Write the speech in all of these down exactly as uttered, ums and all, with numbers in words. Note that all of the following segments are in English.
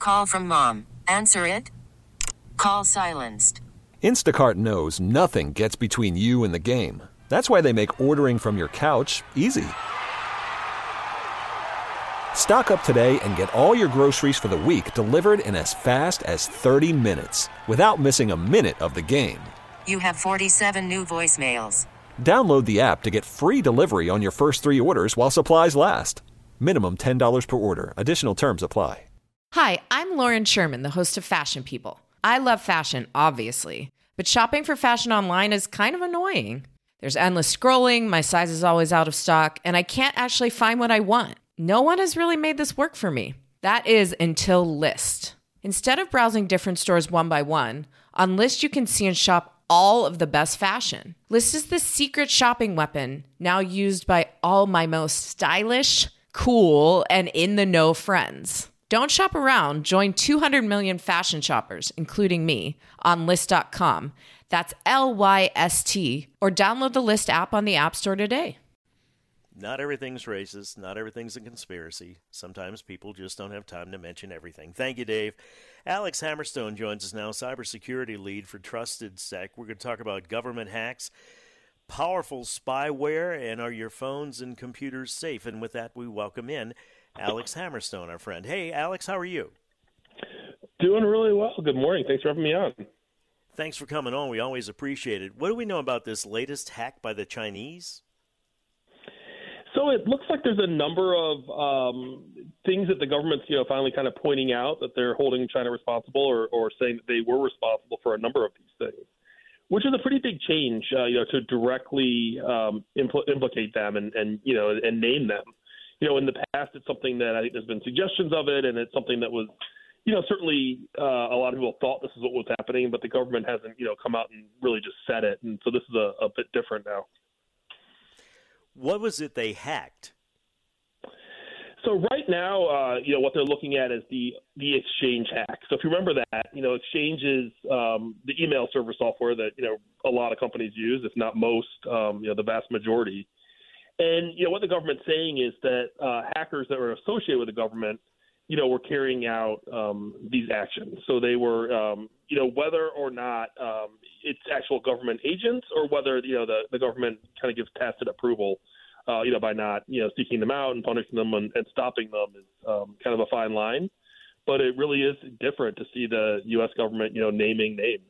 Call from mom. Answer it. Call silenced. Instacart knows nothing gets between you and the game. That's why they make ordering from your couch easy. Stock up today and get all your groceries for the week delivered in as fast as thirty minutes without missing a minute of the game. You have forty-seven new voicemails. Download the app to get free delivery on your first three orders while supplies last. Minimum ten dollars per order. Additional terms apply. Hi, I'm Lauren Sherman, the host of Fashion People. I love fashion, obviously, but shopping for fashion online is kind of annoying. There's endless scrolling, my size is always out of stock, and I can't actually find what I want. No one has really made this work for me. That is until Lyst. Instead of browsing different stores one by one, on Lyst you can see and shop all of the best fashion. Lyst is the secret shopping weapon now used by all my most stylish, cool, and in-the-know friends. Don't shop around. Join two hundred million fashion shoppers, including me, on Lyst dot com. That's L Y S T, or download the Lyst app on the App Store today. Not everything's racist. Not everything's a conspiracy. Sometimes people just don't have time to mention everything. Thank you, Dave. Alex Hammerstone joins us now, cybersecurity lead for Trusted Sec. We're going to talk about government hacks, powerful spyware, and are your phones and computers safe? And with that, we welcome in Alex Hammerstone, our friend. Hey, Alex, how are you? Doing really well. Good morning. Thanks for having me on. Thanks for coming on. We always appreciate it. What do we know about this latest hack by the Chinese? So it looks like there's a number of um, things that the government's, you know, finally kind of pointing out that they're holding China responsible or, or saying that they were responsible for a number of these things, which is a pretty big change, uh, you know, to directly um, impl- implicate them and, and, you know, and name them. You know, in the past, it's something that I think there's been suggestions of it, and it's something that was, you know, certainly uh, a lot of people thought this is what was happening, but the government hasn't, you know, come out and really just said it. And so this is a, a bit different now. What was it they hacked? So right now, uh, you know, what they're looking at is the the Exchange hack. So if you remember that, you know, Exchange is um, the email server software that, you know, a lot of companies use, if not most, um, you know, the vast majority. And, you know, what the government's saying is that uh, hackers that were associated with the government, you know, were carrying out um, these actions. So they were, um, you know, whether or not um, it's actual government agents or whether, you know, the, the government kind of gives tacit approval, uh, you know, by not, you know, seeking them out and punishing them and, and stopping them is um, kind of a fine line. But it really is different to see the U S government, you know, naming names.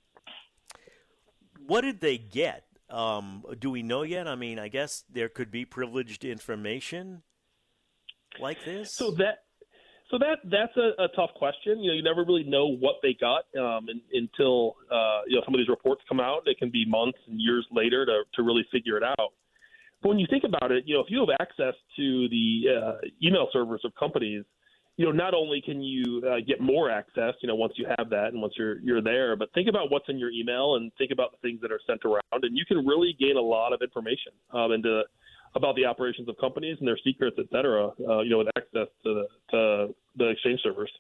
What did they get? Um, do we know yet? I mean, I guess there could be privileged information like this. So that, so that that's a, a tough question. You know, you never really know what they got um, in, until uh, you know some of these reports come out. It can be months and years later to to really figure it out. But when you think about it, you know, if you have access to the uh, email servers of companies, you know, not only can you uh, get more access, you know, once you have that and once you're you're there, but think about what's in your email and think about the things that are sent around, and you can really gain a lot of information um, into about the operations of companies and their secrets, et cetera, uh, you know, with access to the, to the Exchange servers.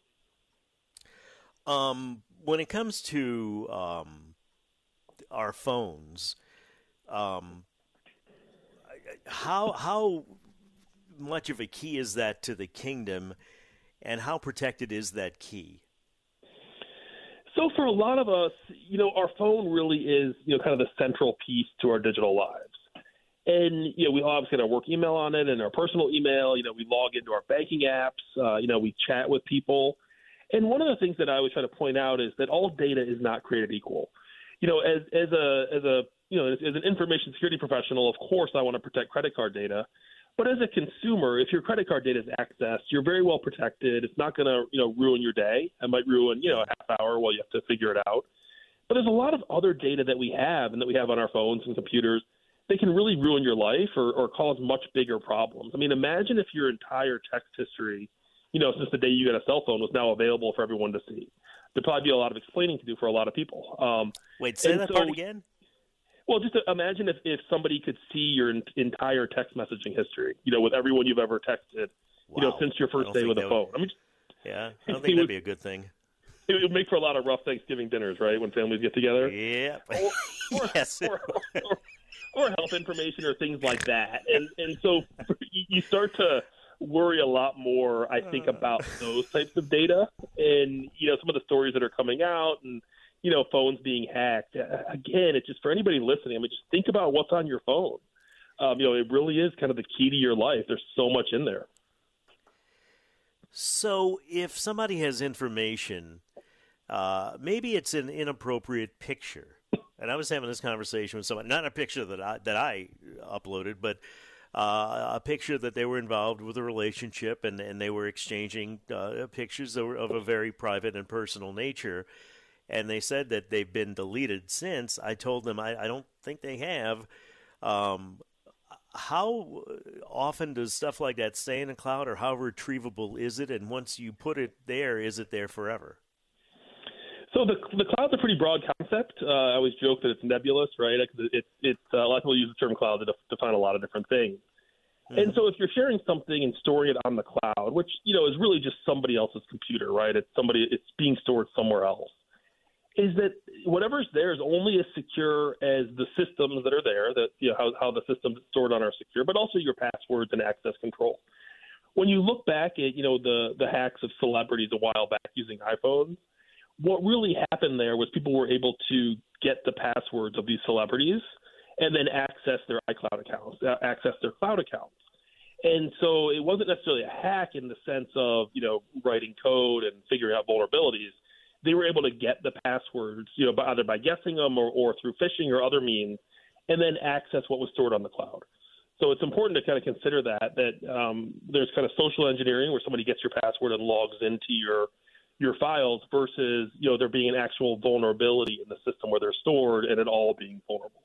Um, when it comes to um, our phones, um, how how much of a key is that to the kingdom? And how protected is that key? So for a lot of us, you know, our phone really is, you know, kind of the central piece to our digital lives. And, you know, we obviously got our work email on it and our personal email. You know, we log into our banking apps. Uh, you know, we chat with people. And one of the things that I always try to point out is that all data is not created equal. You know, as as a as a you know as, as an information security professional, of course, I want to protect credit card data. But as a consumer, if your credit card data is accessed, you're very well protected. It's not going to, you know, ruin your day. It might ruin, you know, a half hour while you have to figure it out. But there's a lot of other data that we have and that we have on our phones and computers that can really ruin your life or, or cause much bigger problems. I mean, imagine if your entire text history, you know, since the day you got a cell phone was now available for everyone to see. There'd probably be a lot of explaining to do for a lot of people. Um, Wait, say that so, part again? Well, just imagine if, if somebody could see your entire text messaging history, you know, with everyone you've ever texted, Wow. you know, since your first day with a phone. Would, I mean, yeah, I don't think that'd be a good thing. It would make for a lot of rough Thanksgiving dinners, right, when families get together? Yeah. Or, or, yes. Or, or, or health information or things like that. And and so you start to worry a lot more, I think, about those types of data and, you know, some of the stories that are coming out and, you know, phones being hacked. Again, it's just for anybody listening, I mean, just think about what's on your phone. Um, you know, it really is kind of the key to your life. There's so much in there. So if somebody has information, uh, maybe it's an inappropriate picture. And I was having this conversation with someone, not a picture that I, that I uploaded, but uh, a picture that they were involved with a relationship and, and they were exchanging uh, pictures of, of a very private and personal nature. And they said that they've been deleted since. I told them I, I don't think they have. Um, how often does stuff like that stay in the cloud, or how retrievable is it? And once you put it there, is it there forever? So the the cloud's a pretty broad concept. Uh, I always joke that it's nebulous, right? It's it's uh, a lot of people use the term cloud to def- define a lot of different things. Mm-hmm. And so if you're sharing something and storing it on the cloud, which you know is really just somebody else's computer, right? It's somebody it's being stored somewhere else. Is that whatever's there is only as secure as the systems that are there, that you know how how the systems stored on are secure, but also your passwords and access control. When you look back at you know the the hacks of celebrities a while back using iPhones, what really happened there was people were able to get the passwords of these celebrities and then access their iCloud accounts, uh, access their cloud accounts. And so it wasn't necessarily a hack in the sense of, you know, writing code and figuring out vulnerabilities. They were able to get the passwords, you know, by, either by guessing them or, or through phishing or other means, and then access what was stored on the cloud. So it's important to kind of consider that, that um, there's kind of social engineering where somebody gets your password and logs into your your files versus, you know, there being an actual vulnerability in the system where they're stored and it all being vulnerable.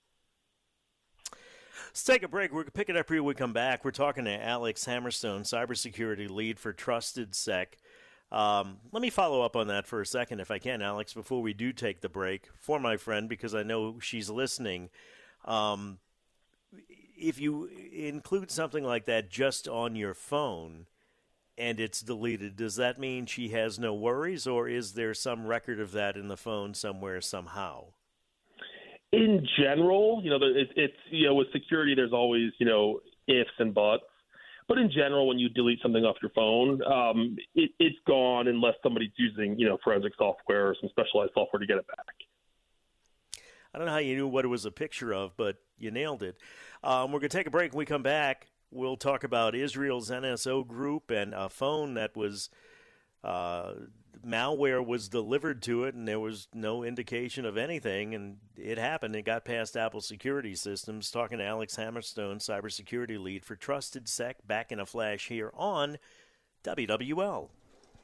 Let's take a break. We're picking up here when we come back. We're talking to Alex Hammerstone, cybersecurity lead for TrustedSec. Um, let me follow up on that for a second, if I can, Alex, before we do take the break, for my friend, because I know she's listening. Um, if you include something like that just on your phone and it's deleted, does that mean she has no worries, or is there some record of that in the phone somewhere somehow? In general, you know, it's, it's you know, with security, there's always, you know, ifs and buts. But in general, when you delete something off your phone, um, it, it's gone unless somebody's using, you know, forensic software or some specialized software to get it back. I don't know how you knew what it was a picture of, but you nailed it. Um, we're going to take a break. When we come back, we'll talk about Israel's N S O group and a phone that was uh, malware was delivered to it, and there was no indication of anything, and it happened. It got past Apple security systems. Talking to Alex Hammerstone, cybersecurity lead for TrustedSec, back in a flash here on W W L.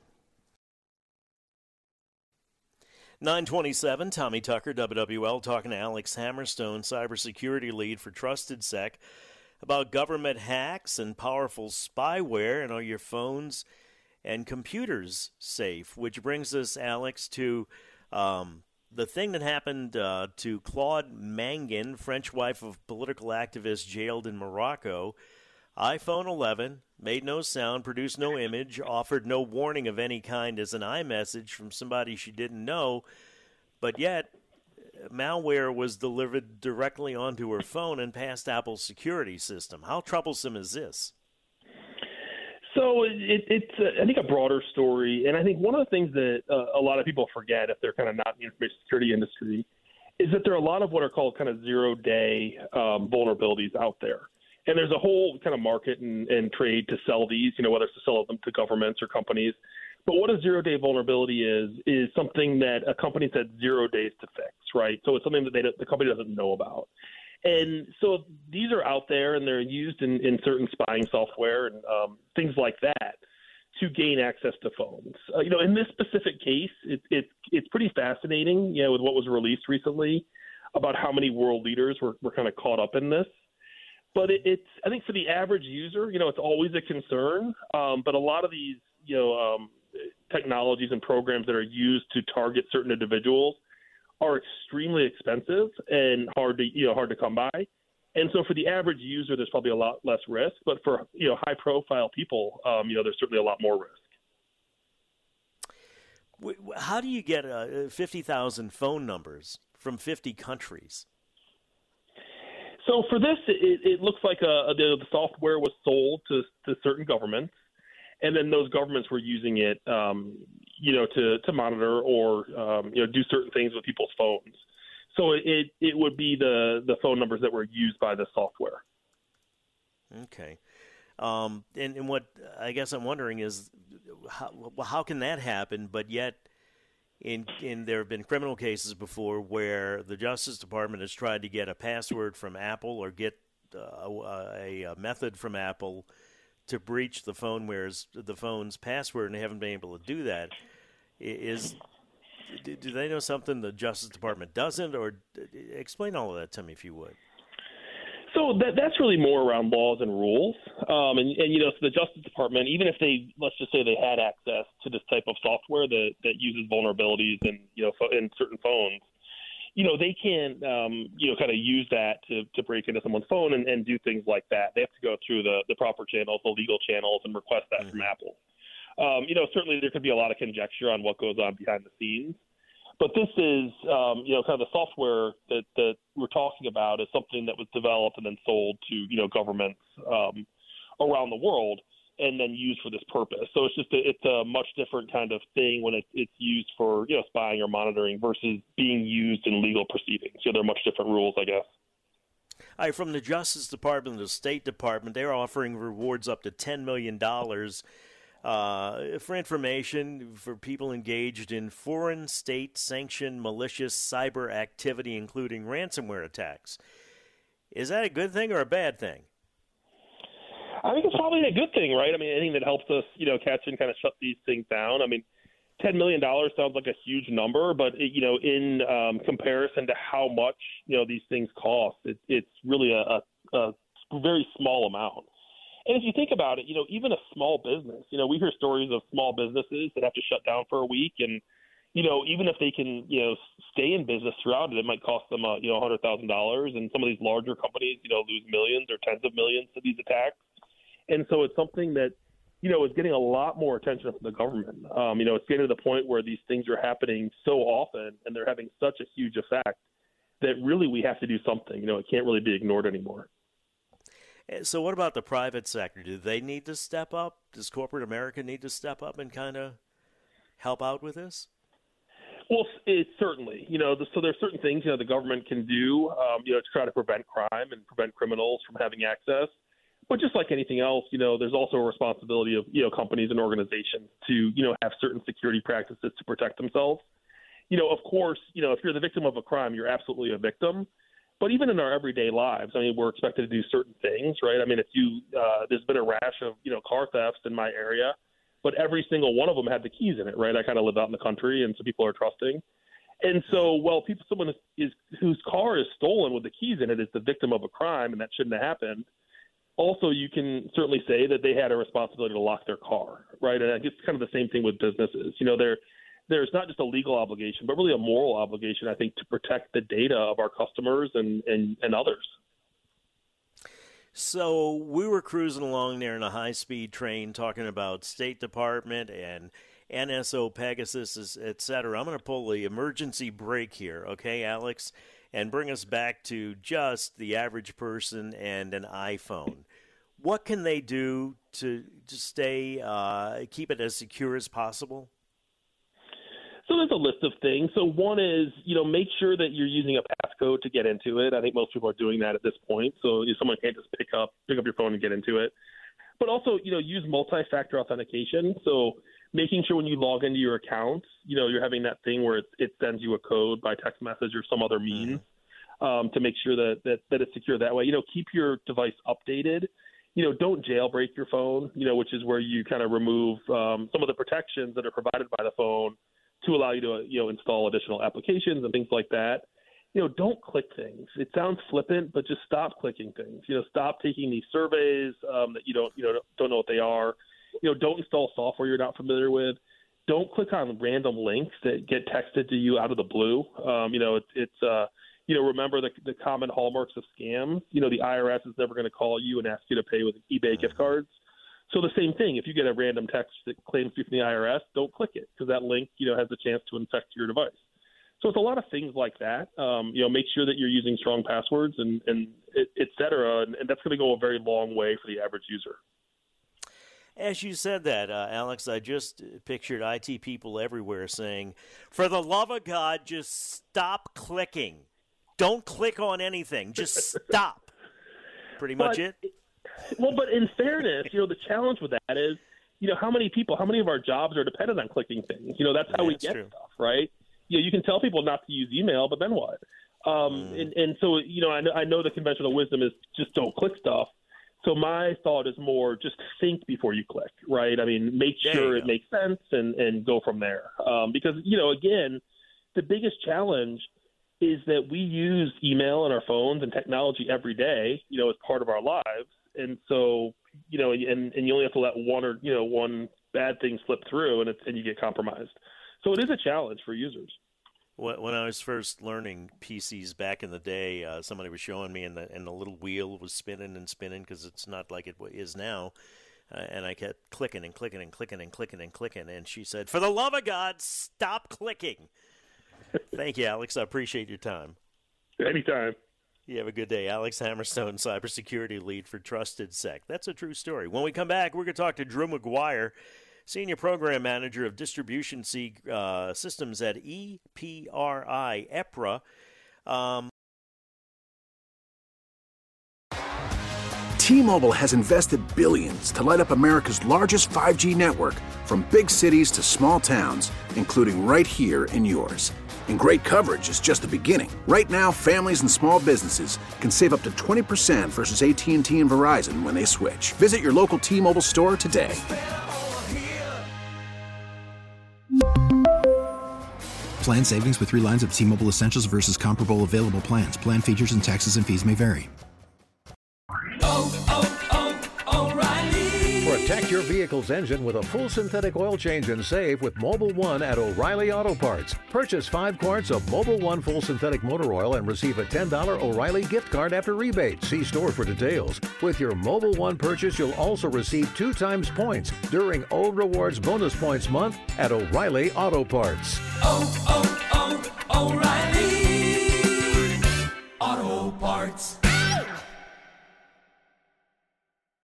nine twenty-seven, Tommy Tucker, W W L, talking to Alex Hammerstone, cybersecurity lead for TrustedSec, about government hacks and powerful spyware, and are your phones and computers safe? Which brings us, Alex, to um, the thing that happened uh, to Claude Mangin, French wife of political activist jailed in Morocco. iPhone eleven, made no sound, produced no image, offered no warning of any kind as an iMessage from somebody she didn't know, but yet malware was delivered directly onto her phone and past Apple's security system. How troublesome is this? So it, it's, uh, I think, a broader story. And I think one of the things that uh, a lot of people forget if they're kind of not in the information security industry is that there are a lot of what are called kind of zero-day um, vulnerabilities out there. And there's a whole kind of market and, and trade to sell these, you know, whether it's to sell them to governments or companies. But what a zero-day vulnerability is, is something that a company's had zero days to fix, right? So it's something that they, the company doesn't know about. And so these are out there, and they're used in, in certain spying software and um, things like that to gain access to phones. Uh, you know, in this specific case, it, it, it's pretty fascinating, you know, with what was released recently about how many world leaders were, were kind of caught up in this. But it, it's, I think for the average user, you know, it's always a concern. Um, but a lot of these, you know, um, technologies and programs that are used to target certain individuals are extremely expensive and hard to, you know, hard to come by. And so for the average user, there's probably a lot less risk. But for, you know, high profile people, um, you know, there's certainly a lot more risk. How do you get uh, fifty thousand phone numbers from fifty countries? So for this, it, it looks like a, a, the software was sold to, to certain governments, and then those governments were using it, um, you know, to, to monitor or um, you know do certain things with people's phones. So it it would be the, the phone numbers that were used by the software. Okay. Um, and, and what I guess I'm wondering is how, how can that happen, but yet in in there have been criminal cases before where the Justice Department has tried to get a password from Apple or get uh, a, a method from Apple to breach the phoneware's the phone's password, and they haven't been able to do that. Is do they know something the Justice Department doesn't, or explain all of that to me if you would? So that, that's really more around laws and rules. Um, and, and, you know, so the Justice Department, even if they, let's just say they had access to this type of software that, that uses vulnerabilities in, you know, in certain phones, you know, they can, um, you know, kind of use that to, to break into someone's phone and, and do things like that. They have to go through the, the proper channels, the legal channels, and request that mm-hmm. from Apple. Um, you know, certainly there could be a lot of conjecture on what goes on behind the scenes. But this is, um, you know, kind of the software that, that we're talking about is something that was developed and then sold to, you know, governments um, around the world and then used for this purpose. So it's just a, it's a much different kind of thing when it, it's used for, you know, spying or monitoring versus being used in legal proceedings. So there are much different rules, I guess. All right, from the Justice Department to the State Department, they're offering rewards up to ten million dollars Uh, for information for people engaged in foreign state-sanctioned malicious cyber activity, including ransomware attacks. Is that a good thing or a bad thing? I think it's probably a good thing, right? I mean, anything that helps us, you know, catch and kind of shut these things down. I mean, ten million dollars sounds like a huge number, but, it, you know, in um, comparison to how much, you know, these things cost, it, it's really a, a, a very small amount. And if you think about it, you know, even a small business, you know, we hear stories of small businesses that have to shut down for a week. And, you know, even if they can, you know, stay in business throughout it, it might cost them, uh, you know, one hundred thousand dollars. And some of these larger companies, you know, lose millions or tens of millions to these attacks. And so it's something that, you know, is getting a lot more attention from the government. Um, you know, it's getting to the point where these things are happening so often and they're having such a huge effect that really we have to do something. You know, it can't really be ignored anymore. So what about the private sector? Do they need to step up? Does corporate America need to step up and kind of help out with this? Well, it certainly, you know, the, so there's certain things, you know, the government can do, um, you know, to try to prevent crime and prevent criminals from having access. But just like anything else, you know, there's also a responsibility of, you know, companies and organizations to, you know, have certain security practices to protect themselves. You know, of course, you know, if you're the victim of a crime, you're absolutely a victim. But even in our everyday lives, I mean, we're expected to do certain things, right? I mean, if you uh, there's been a rash of, you know, car thefts in my area, but every single one of them had the keys in it, right? I kind of live out in the country, and so people are trusting. And so, well, people, someone is, is whose car is stolen with the keys in it is the victim of a crime, and that shouldn't have happened. Also, you can certainly say that they had a responsibility to lock their car, right? And it's kind of the same thing with businesses. You know, they're There's not just a legal obligation, but really a moral obligation, I think, to protect the data of our customers and, and, and others. So we were cruising along there in a high-speed train talking about State Department and N S O, Pegasus, et cetera. I'm going to pull the emergency brake here, okay, Alex, and bring us back to just the average person and an iPhone. What can they do to, to stay, uh, keep it as secure as possible? So there's a list of things. So one is, you know, make sure that you're using a passcode to get into it. I think most people are doing that at this point. So you know, someone can't just pick up pick up your phone and get into it. But also, you know, use multi-factor authentication. So making sure when you log into your account, you know, you're having that thing where it, it sends you a code by text message or some other means um, to make sure that, that, that it's secure that way. You know, keep your device updated. You know, don't jailbreak your phone, you know, which is where you kind of remove um, some of the protections that are provided by the phone to allow you to, you know, install additional applications and things like that. You know, don't click things. It sounds flippant, but just stop clicking things. You know, stop taking these surveys um, that you don't, you know, don't know what they are. You know, don't install software you're not familiar with. Don't click on random links that get texted to you out of the blue. Um, you know, it's, it's uh, you know, remember the, the common hallmarks of scams. You know, the I R S is never going to call you and ask you to pay with eBay gift cards. So the same thing, if you get a random text that claims to be from the I R S, don't click it because that link, you know, has a chance to infect your device. So it's a lot of things like that. Um, you know, make sure that you're using strong passwords and, and et, et cetera. And, and that's going to go a very long way for the average user. As you said that, uh, Alex, I just pictured I T people everywhere saying, for the love of God, just stop clicking. Don't click on anything. Just stop. Pretty much but, it. Well, but in fairness, you know, the challenge with that is, you know, how many people, how many of our jobs are dependent on clicking things? You know, that's how yeah, we that's get true. stuff, right? You know, you can tell people not to use email, but then what? Um, mm. and, and so, you know, I know, I know the conventional wisdom is just don't click stuff. So my thought is more just think before you click, right? I mean, make sure it makes sense and, and go from there. Um, because, you know, again, the biggest challenge is that we use email on our phones and technology every day, you know, as part of our lives. And so, you know, and, and you only have to let one or, you know, one bad thing slip through and, it, and you get compromised. So it is a challenge for users. When I was first learning P Cs back in the day, uh, somebody was showing me, and the and the little wheel was spinning and spinning because it's not like it is now. Uh, and I kept clicking and clicking and clicking and clicking and clicking. And she said, "For the love of God, stop clicking." Thank you, Alex. I appreciate your time. Anytime. You have a good day. Alex Hammerstone, cybersecurity lead for Trusted Sec. That's a true story. When we come back, we're going to talk to Drew McGuire, Senior Program Manager of Distribution C, uh, Systems at E P R I, EPRA. Um, T-Mobile has invested billions to light up America's largest five G network, from big cities to small towns, including right here in yours. And great coverage is just the beginning. Right now, families and small businesses can save up to twenty percent versus A T and T and Verizon when they switch. Visit your local T-Mobile store today. Plan savings with three lines of T-Mobile Essentials versus comparable available plans. Plan features and taxes and fees may vary. Oh, oh, oh, O'Reilly. Protect your vehicle's engine with a full synthetic oil change and save with Mobil one at O'Reilly Auto Parts. Purchase five quarts of Mobil one full synthetic motor oil and receive a ten dollars O'Reilly gift card after rebate. See store for details. With your Mobil one purchase, you'll also receive two times points during O Rewards Bonus Points Month at O'Reilly Auto Parts. Oh, oh, oh, O'Reilly.